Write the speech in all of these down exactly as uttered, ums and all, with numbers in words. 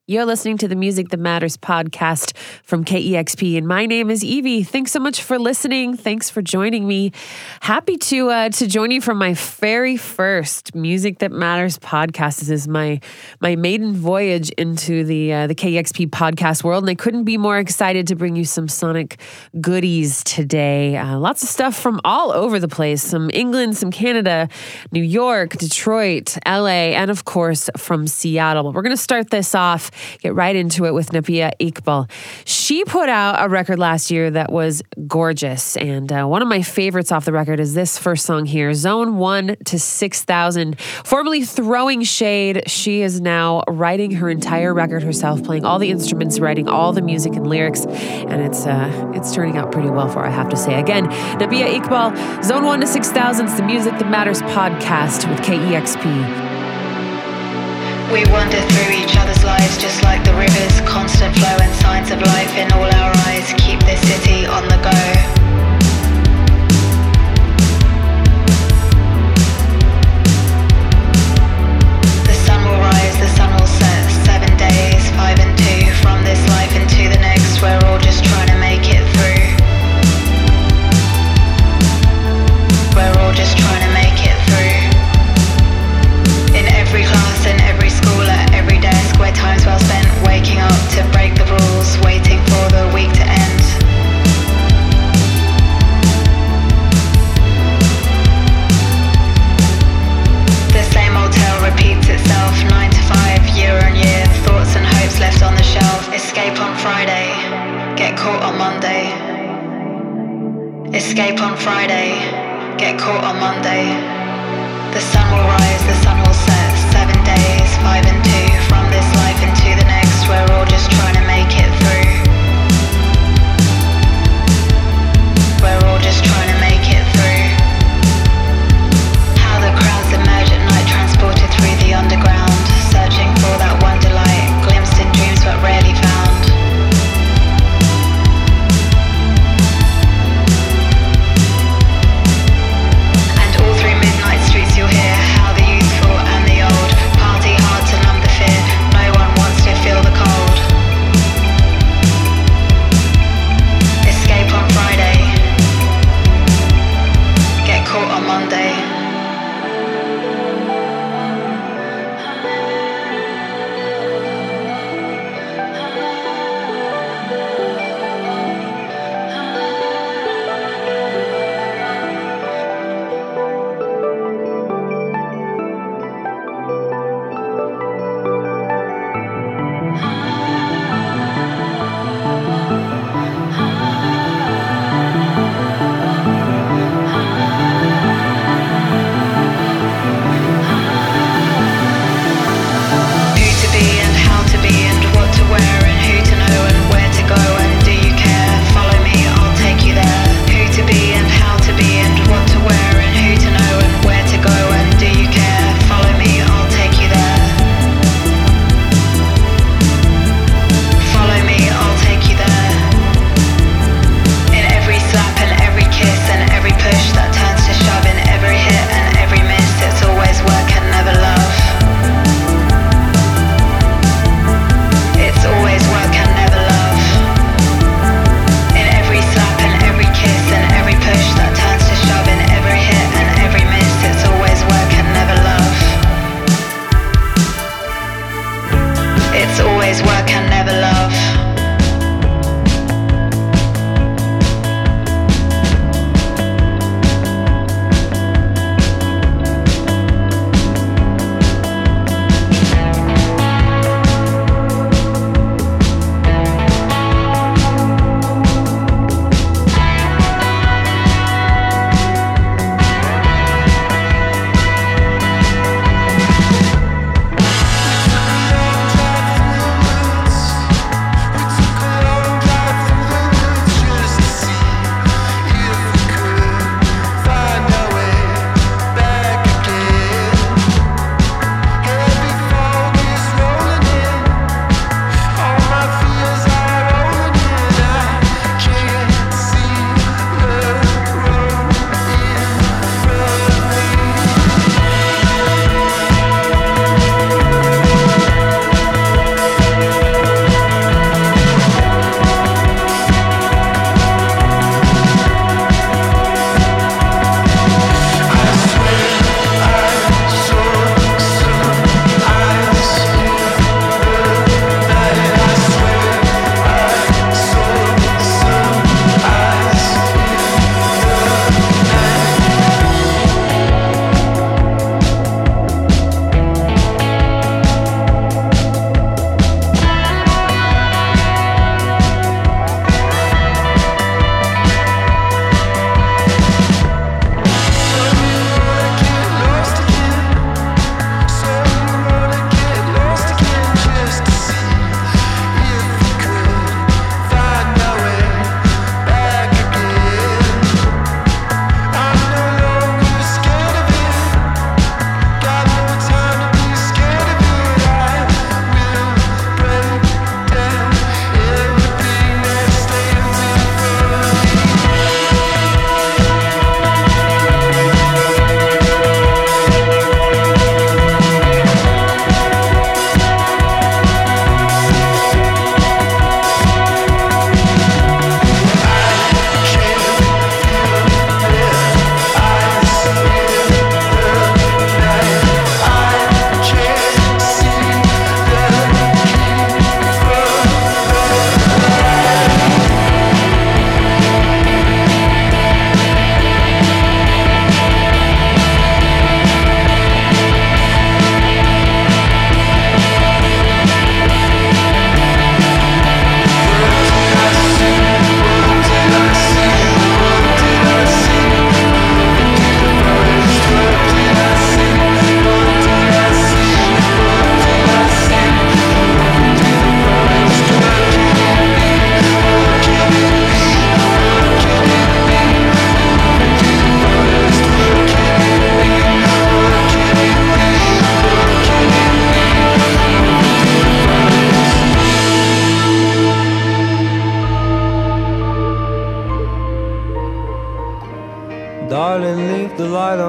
You're listening to the Music That Matters podcast from K E X P, and my name is Evie. Thanks so much for listening. Thanks for joining me. Happy to uh, to join you from my very first Music That Matters podcast. This is my my maiden voyage into the uh, the K E X P podcast world, and I couldn't be more excited to bring you some sonic goodies today. Uh, lots of stuff from all over the place: some England, some Canada, New York, Detroit, L A, and of course from Seattle. But we're going to start this off. Get right into it with Nabihah Iqbal. She put out a record last year that was gorgeous, and uh, one of my favorites off the record is this first song here, Zone one to six thousand. Formerly Throwing Shade, she is now writing her entire record herself, playing all the instruments, writing all the music and lyrics, and it's uh, it's turning out pretty well for her, I have to say. Again, Nabihah Iqbal, Zone one to six thousand, it's the Music That Matters podcast with K E X P. We wander through each other's lives just like the rivers, constant flow and signs of life in all our eyes. Keep this city on the go. The sun will rise, the sun will set. Seven days, five and two, from this life into the next. We're all just trying to make it through. We're all just trying to make it through. In every class, in every school, at every desk, where time's well spent waking up to break the rules, waiting for the week to end. The same old tale repeats itself, nine to five, year on year, thoughts and hopes left on the shelf. Escape on Friday, get caught on Monday. Escape on Friday, get caught on Monday. The sun will rise, the sun will set. Seven days, five and two, from this life into the next. We're all just trying to make it through. We're all just trying to make it through. How the crowds emerge at night, transported through the underground, searching for that wonder light, glimpsed in dreams but rarely found. And all through midnight streets you'll hear how the youthful and the old party hard to numb the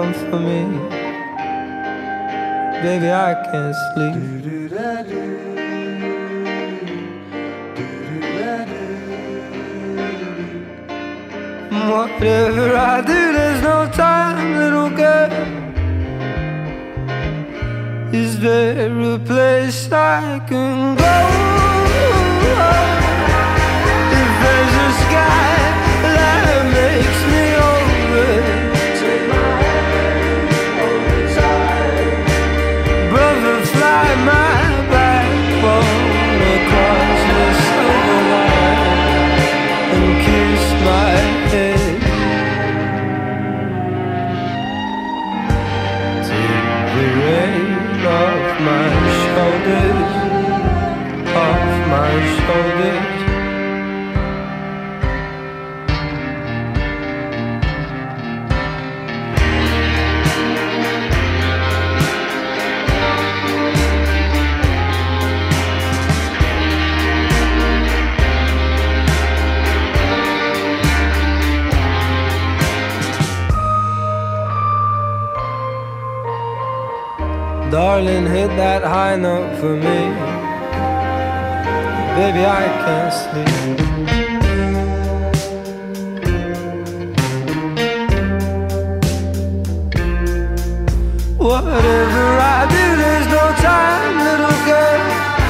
on for me. Baby, I can't sleep. Whatever I do, there's no time, little girl. Is there a place I can go? If there's a sky that makes me over, take my hand all the time. Brother, fly my backbone across the silver line and kiss my head. Take the rain off my shoulders, off my shoulders. Darling, hit that high note for me. Baby, I can't sleep. Whatever I do, there's no time, little girl.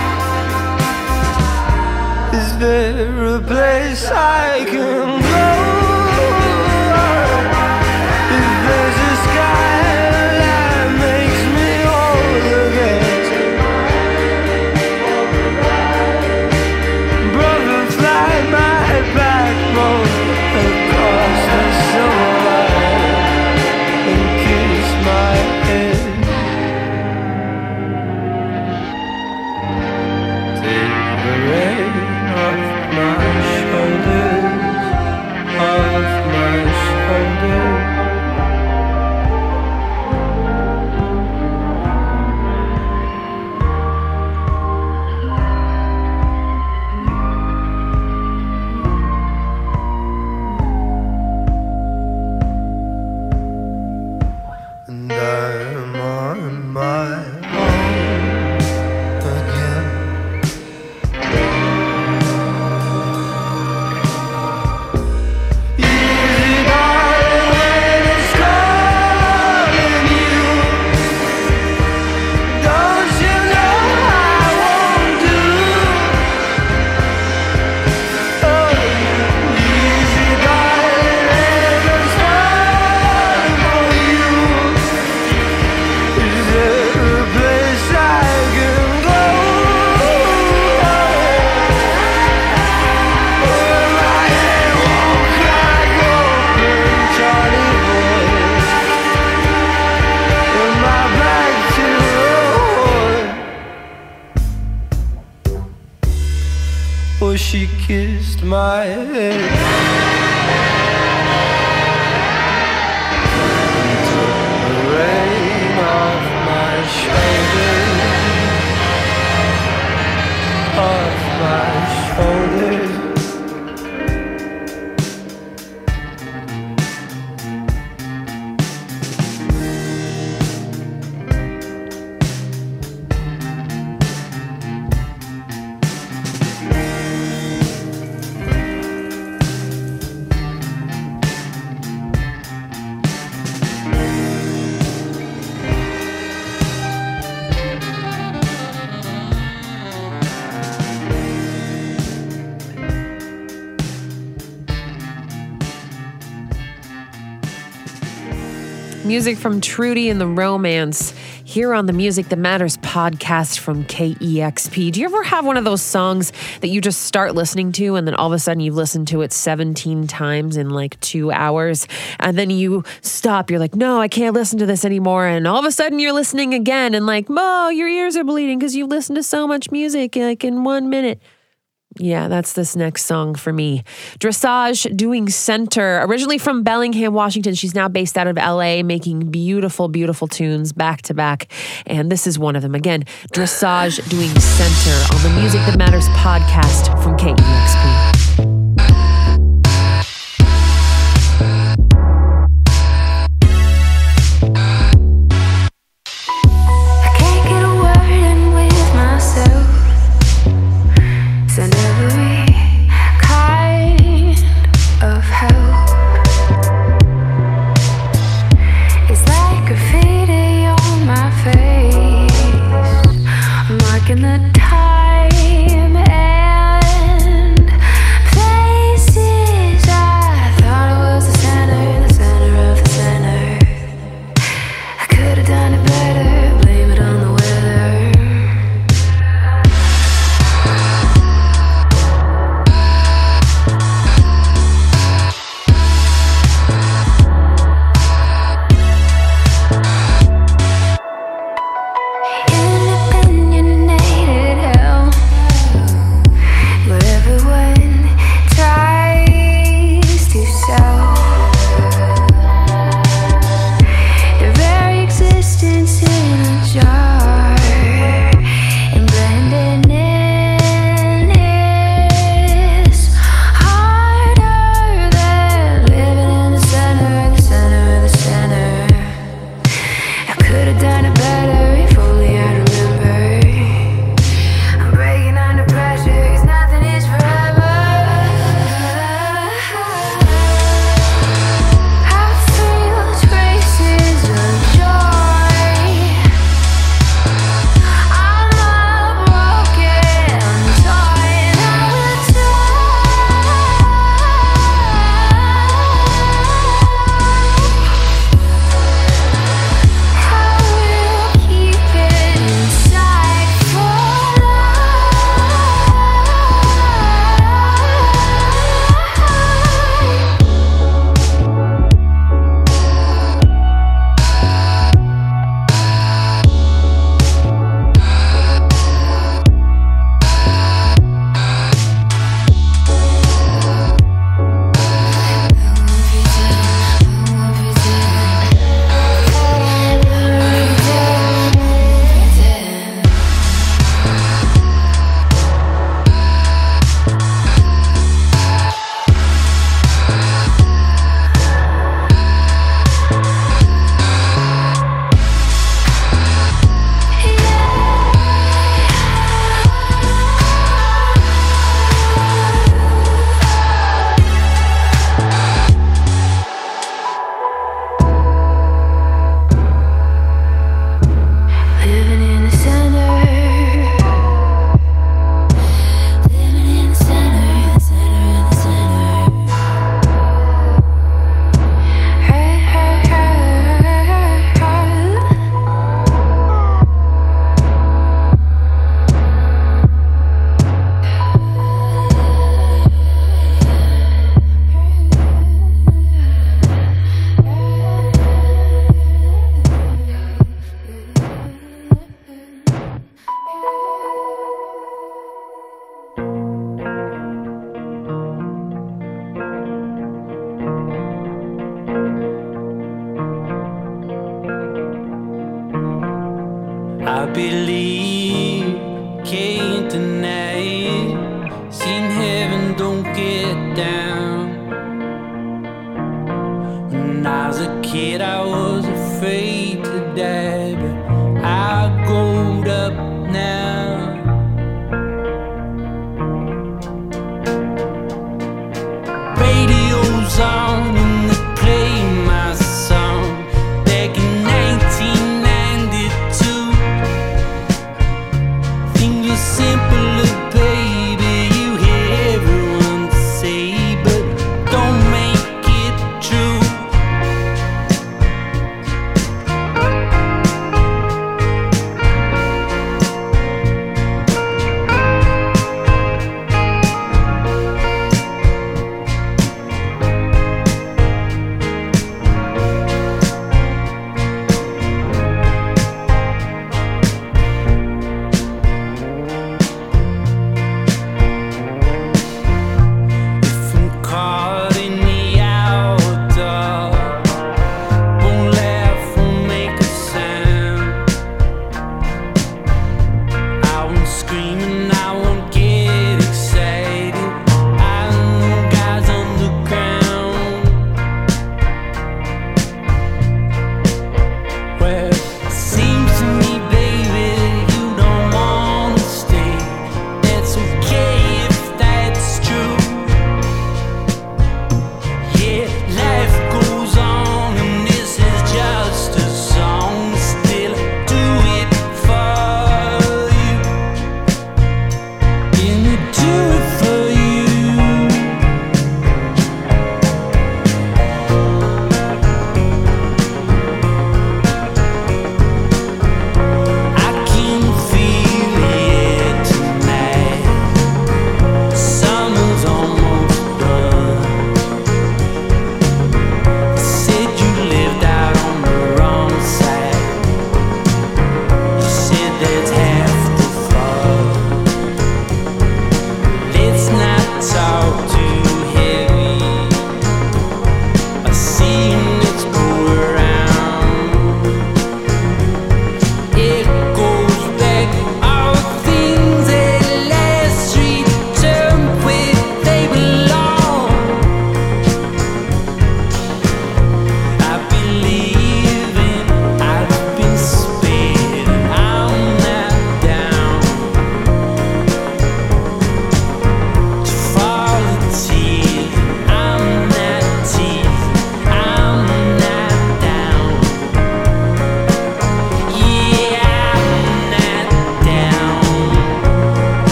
Is there a place I can go? If there's a sky that makes me whole again, brother, fly my backbone across the silver line and kiss my head. Take the rain off my shoulders, off my shoulders. And I'm on my own again. Easy, darling, when it's calling you. Don't you know I won't do? Oh, easy, darling, when it's calling for you. Is there a place I can go? Where my head won't crack open, Charlie boy, and my back to the wall? Oh, she kissed my head. The rain off my shoulders, off my shoulders. Music from Trudy and the Romance here on the Music That Matters podcast from K E X P. Do you ever have one of those songs that you just start listening to and then all of a sudden you've listened to it seventeen times in like two hours and then you stop, you're like, no, I can't listen to this anymore. And all of a sudden you're listening again and like, oh, your ears are bleeding because you listened to so much music like in one minute. Yeah, that's this next song for me. Dressage doing Center. Originally from Bellingham, Washington. She's now based out of L A, making beautiful, beautiful tunes back to back. And this is one of them. Again, Dressage doing Center on the Music That Matters podcast from K E X P.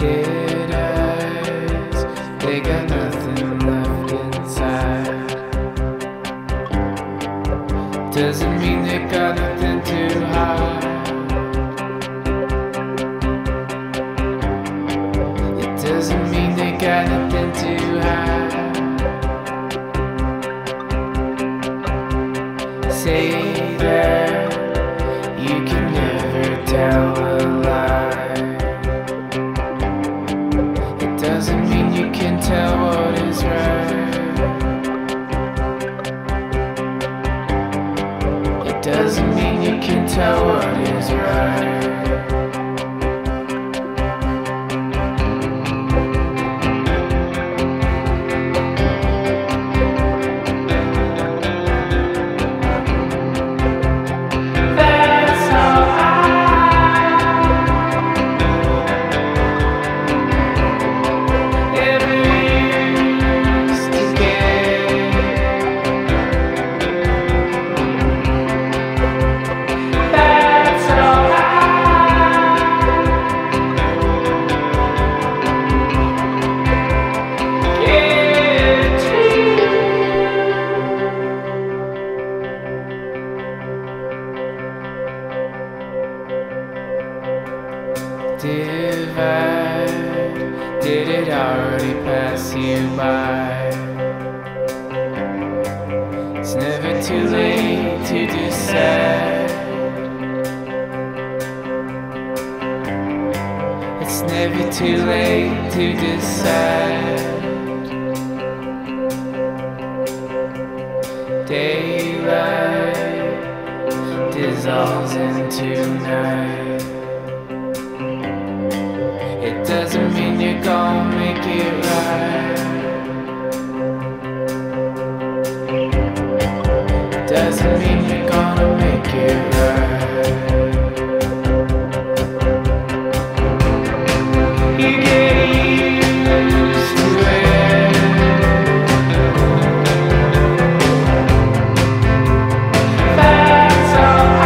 Dead eyes, they got nothing left inside. Doesn't mean they got nothing to hide. It doesn't mean they got nothing to hide. Say that you can never tell a lie. It doesn't mean you can tell what is right. It doesn't mean you can tell what is right. Divide, did it already pass you by? It's never too late to decide. It's never too late to decide. Daylight dissolves into night. It doesn't mean you're gonna make it right. It doesn't mean you're gonna make it right. You get used to it. That's all I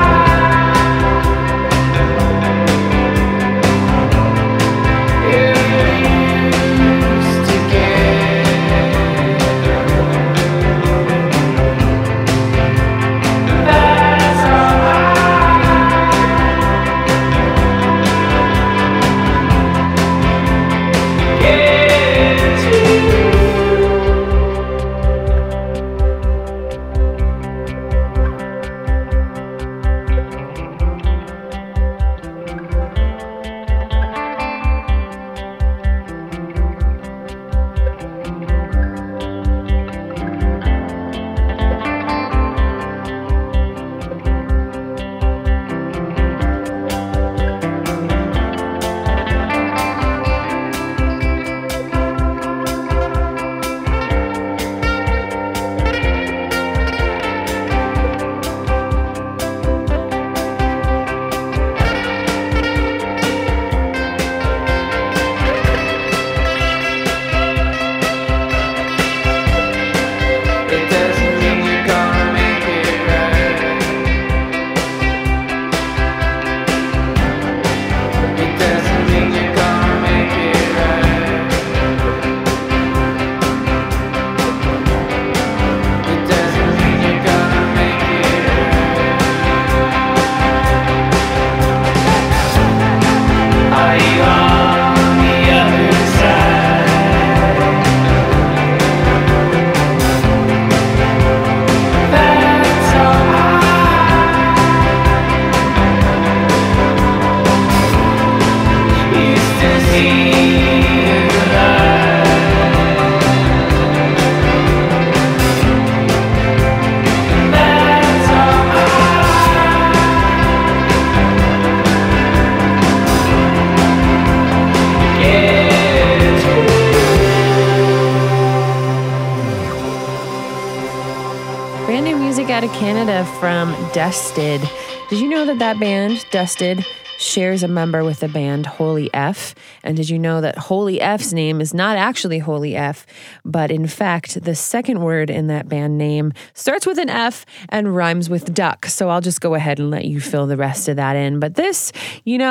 Out of Canada from Dusted. Did you know that that band, Dusted, shares a member with the band Holy F? And did you know that Holy F's name is not actually Holy F, but in fact, the second word in that band name starts with an F and rhymes with duck. So I'll just go ahead and let you fill the rest of that in. But this, you know,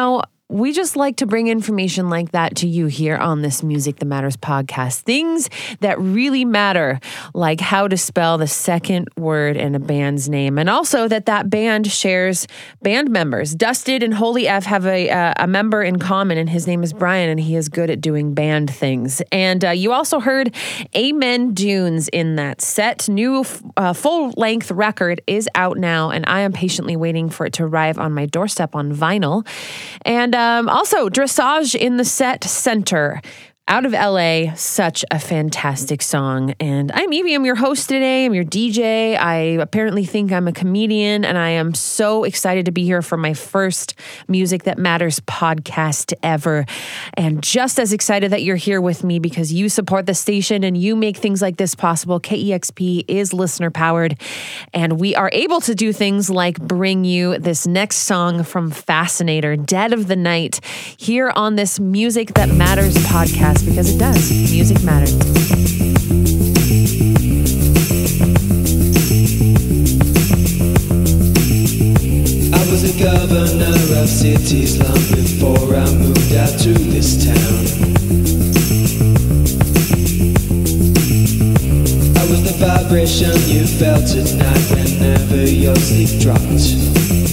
we just like to bring information like that to you here on this Music That Matters podcast. Things that really matter, like how to spell the second word in a band's name, and also that that band shares band members. Dusted and Holy F have a, uh, a member in common, and his name is Brian, and he is good at doing band things. And uh, you also heard Amen Dunes in that set. New uh, full-length record is out now, and I am patiently waiting for it to arrive on my doorstep on vinyl. And um, also, Dressage in the set, Center. Out of L A, such a fantastic song. And I'm Evie, I'm your host today, I'm your D J. I apparently think I'm a comedian, and I am so excited to be here for my first Music That Matters podcast ever. And just as excited that you're here with me because you support the station and you make things like this possible. K E X P is listener powered, and we are able to do things like bring you this next song from Fascinator, Dead of the Night, here on this Music That Matters podcast. Because it does. Music matters. I was a governor of cities long before I moved out to this town. I was the vibration you felt at night whenever your sleep dropped.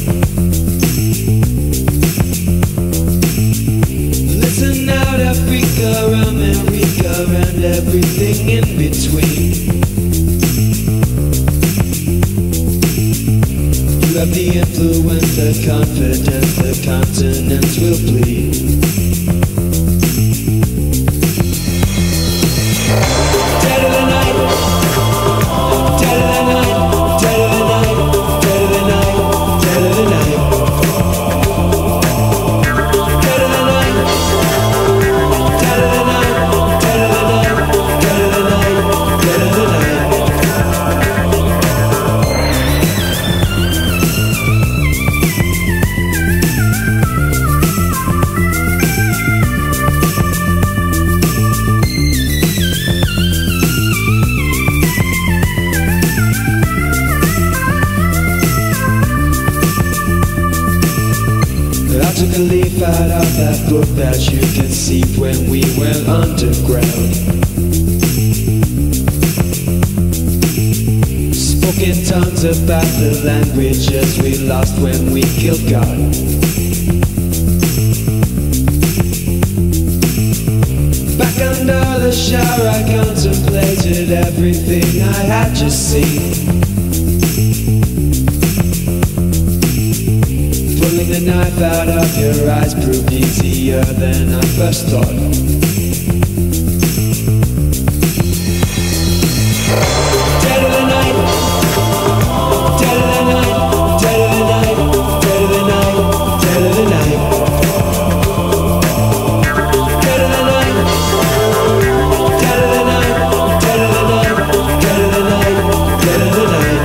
Listen out, Africa, America, and everything in between. You have the influence, the confidence, the continents will bleed. Dead of the night, dead of the night, dead of the night, dead of the night, dead of the night. Took a leaf out of that book that you conceived when we went underground. Spoke in tongues about the languages we lost when we killed God. Back under the shower I contemplated everything I had just seen. Pulling the knife out of your eyes proved easier than I first thought. Dead of the night, dead of the night, dead of the night, dead of the night, dead of the night. Dead of the night, dead of the night, dead of the night, dead of the night, dead of the night.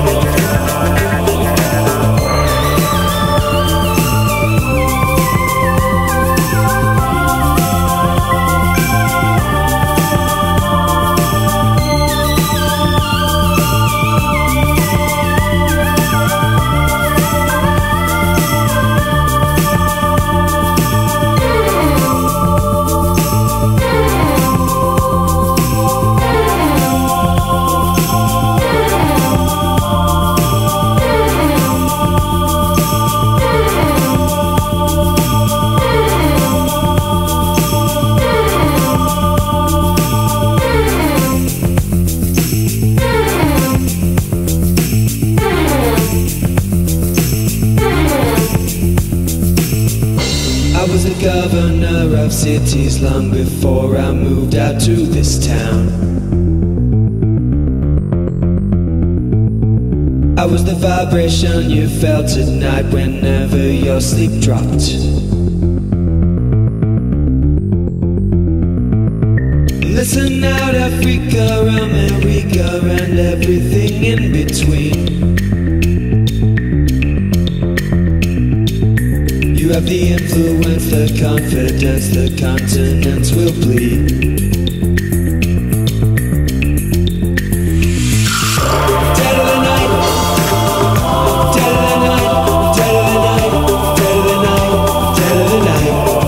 Governor of cities long before I moved out to this town. I was the vibration you felt at night whenever your sleep dropped. Listen out, Africa, America, and everything in between. You have the influence, the confidence, the continents will bleed. Dead of the night, dead of the night, dead of the night, dead of the night, dead of the night.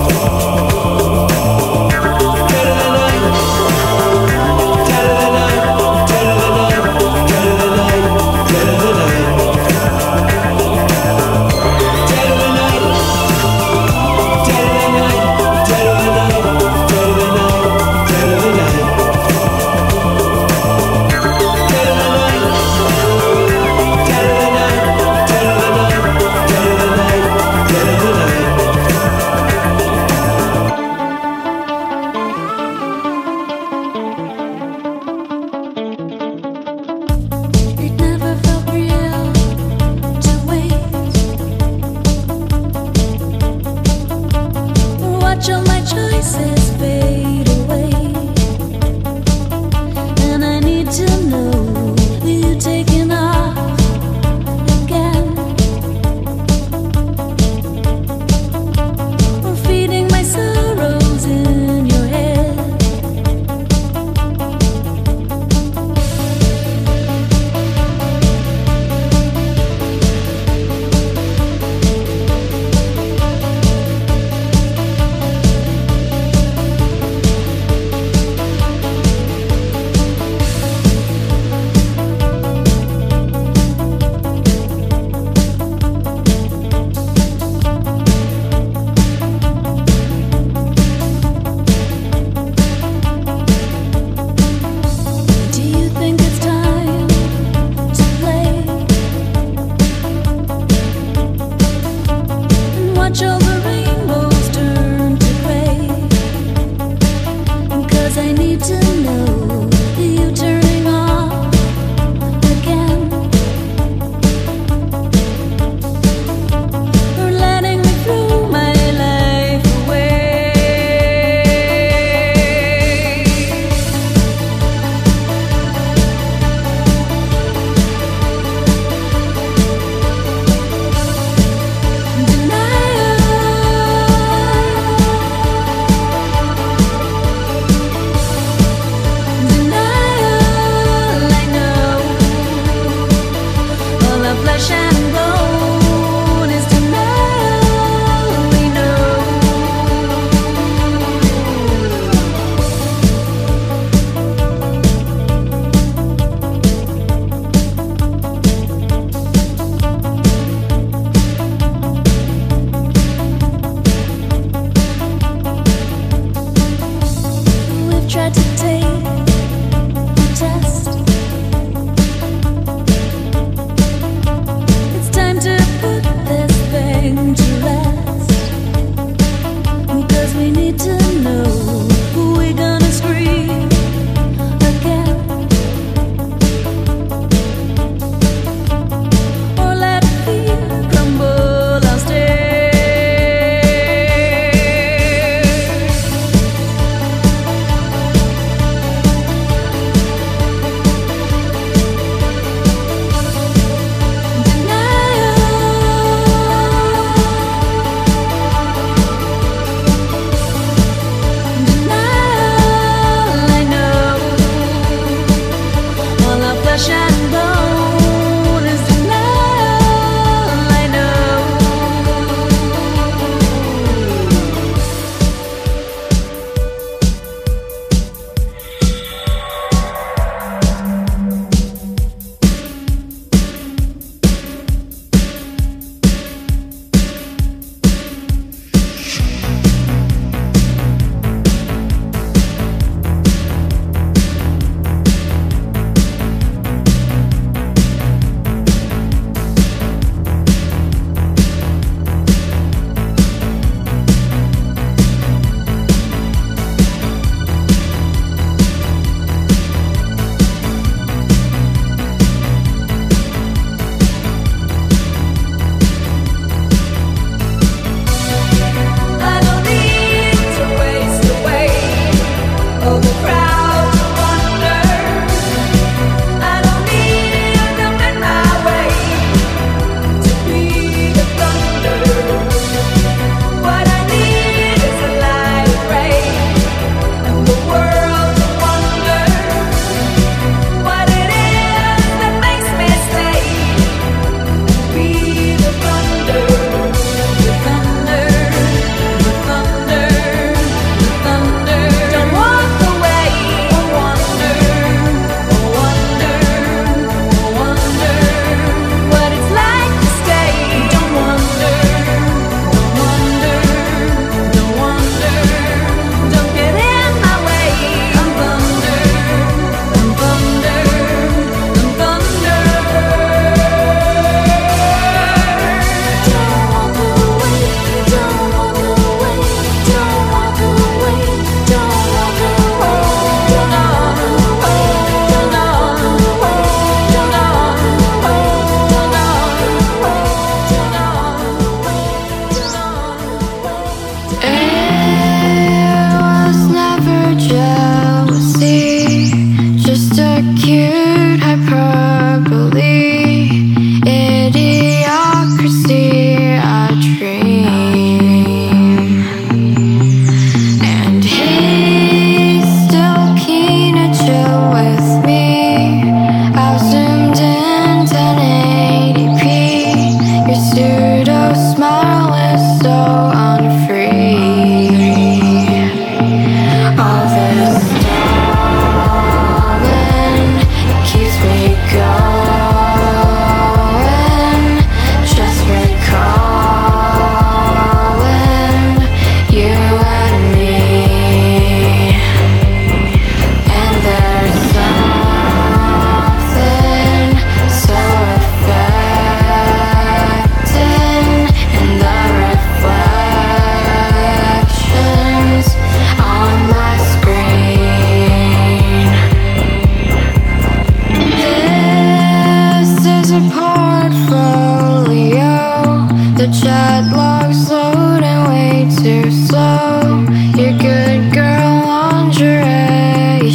clock's loading way too slow. Your good girl lingerie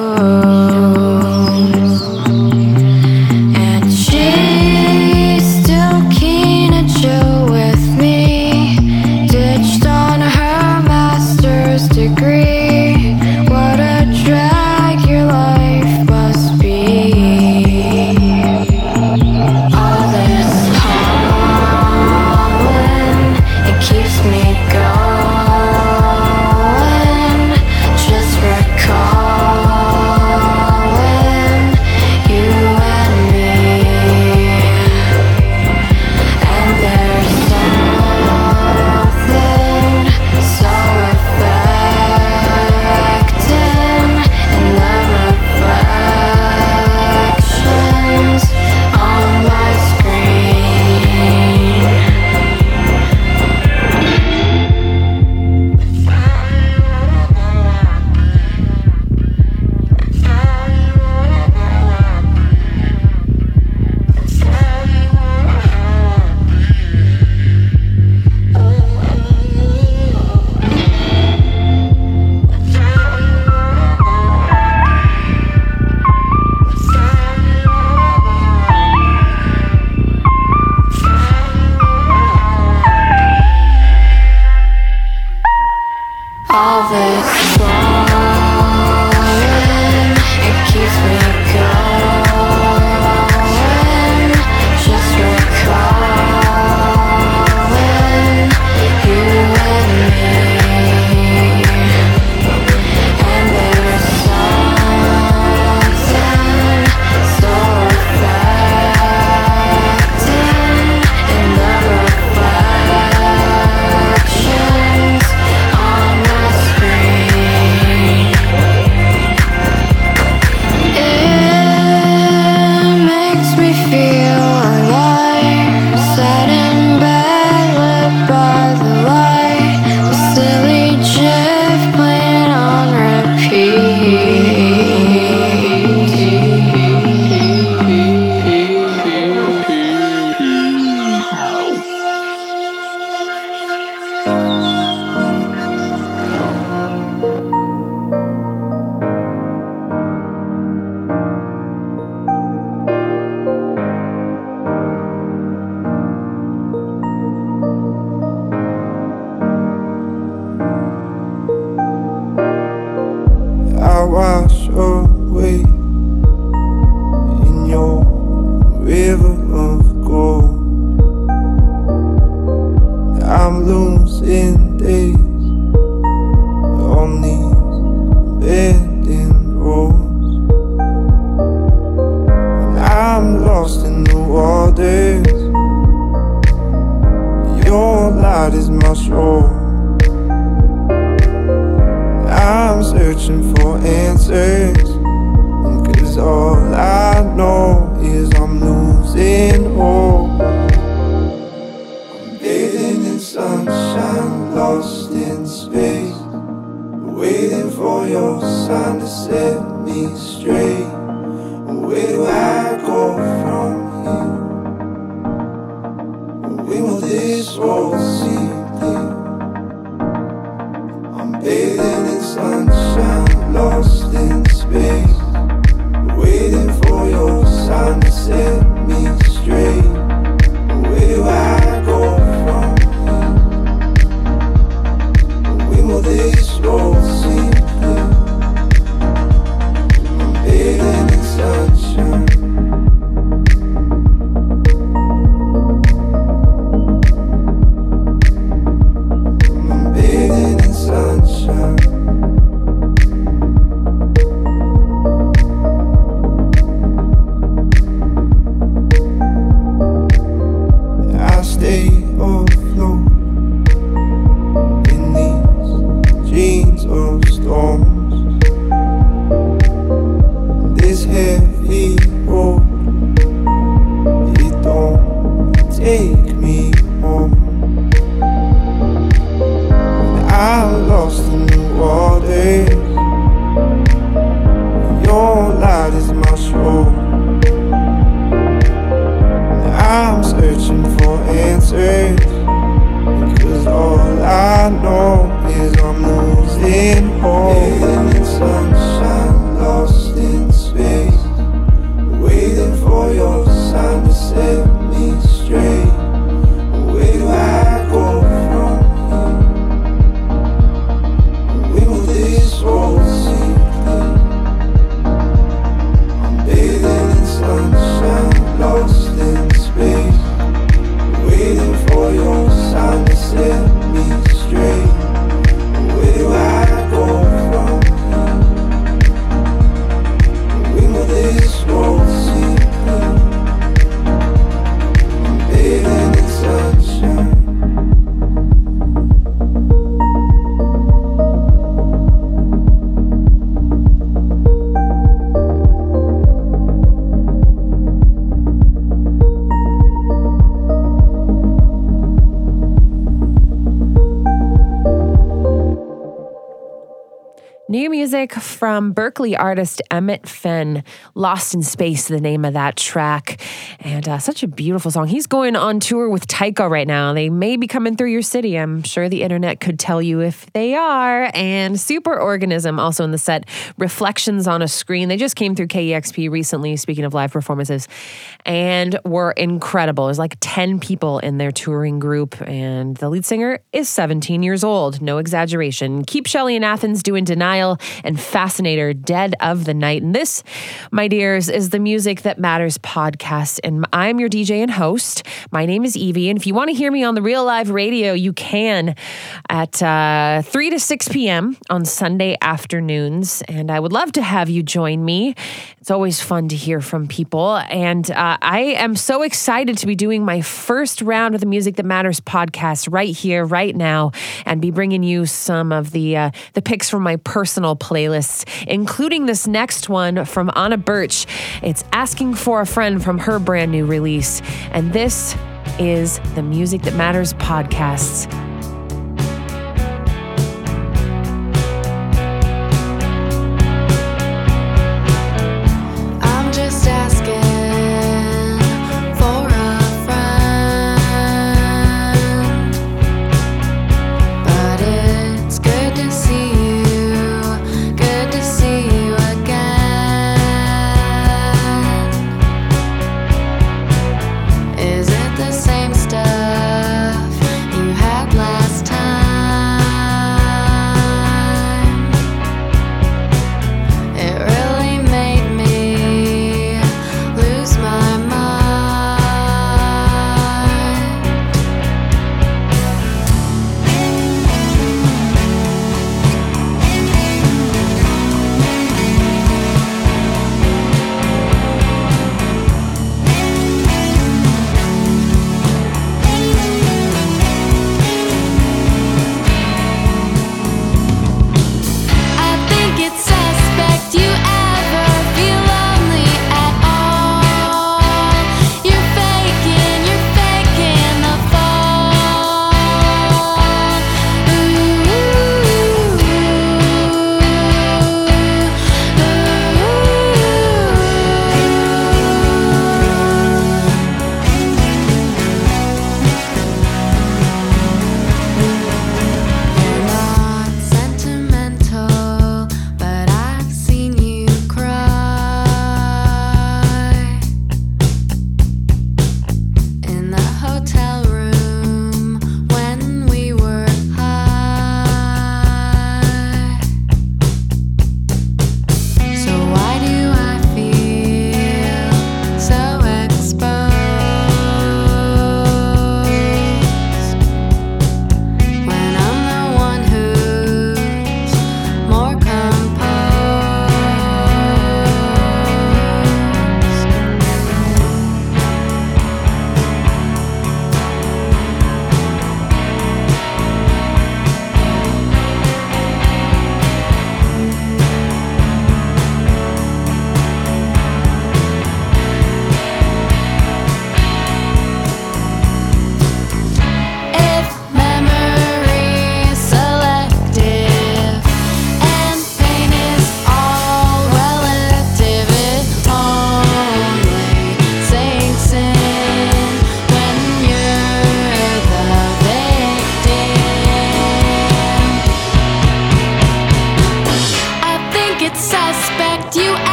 shows, and she's still keen to chill with me. Ditched on her master's degree. What a drag your life must be. All this hauling, it keeps me going. Just recalling you and me. And there's something so affecting in the reflections on my screen. All this flowing, it keeps me going. Just recalling you and me. And there's something so affecting in the reflections on my screen. It makes me feel alive. Sat in bed, lit by the light. The silly gif playing on I wash away in your river of gold. I'm losing days on these bending roads, and I'm lost in the waters. Your light is my shore. I'm searching for answers, 'cause all I know is I'm losing hope. I'm bathing in sunshine, lost in space, waiting for your sign to set me straight. Where do I go from here? When will this road seem clear? I'm bathing in sunshine, lost in space, waiting for your sign to set me straight. Where do I go from here? When will this road seem clear? I'm bathing in sunshine. New music from Berkeley artist Emmett Fenn. Lost in Space, the name of that track. And uh, such a beautiful song. He's going on tour with Tycho right now. They may be coming through your city. I'm sure the internet could tell you if they are. And Superorganism also in the set. Reflections on a Screen. They just came through K E X P recently, speaking of live performances, and were incredible. There's like ten people in their touring group, and the lead singer is seventeen years old. No exaggeration. Keep Shelley in Athens doing Denial, and Fascinator, Dead of the Night. And this, my dears, is the Music That Matters podcast. And I'm your D J and host. My name is Evie. And if you want to hear me on the Real Live Radio, you can at uh, three to six p.m. on Sunday afternoons. And I would love to have you join me. It's always fun to hear from people. And uh, I am so excited to be doing my first round of the Music That Matters podcast right here, right now, and be bringing you some of the uh, the picks from my personal playlists, including this next one from Anna Birch. It's Asking for a Friend from her brand new release. And this is the Music That Matters podcast. I'm just asking for a friend, but it's good to see you, good to see you again. Is it the same stuff you had last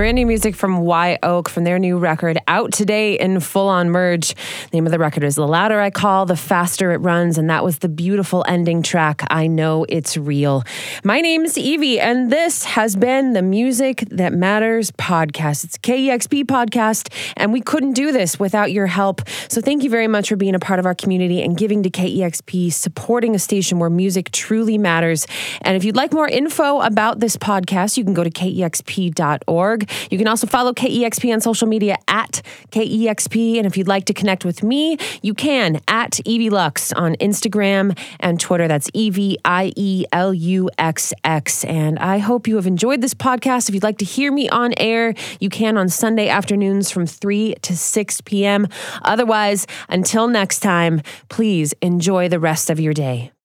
Brand new music from Wye Oak from their new record out today in full on merge. The name of the record is The Louder I Call, The Faster It Runs, and that was the beautiful ending track, I Know It's Real. My name is Evie, and this has been the Music That Matters podcast. It's a K E X P podcast, and we couldn't do this without your help. So thank you very much for being a part of our community and giving to K E X P, supporting a station where music truly matters. And if you'd like more info about this podcast, you can go to K E X P dot org. You can also follow K E X P on social media at K E X P. And if you'd like to connect with me, you can at Evie Lux on Instagram and Twitter. That's E V I E L U X X. And I hope you have enjoyed this podcast. If you'd like to hear me on air, you can on Sunday afternoons from three to six p.m. Otherwise, until next time, please enjoy the rest of your day.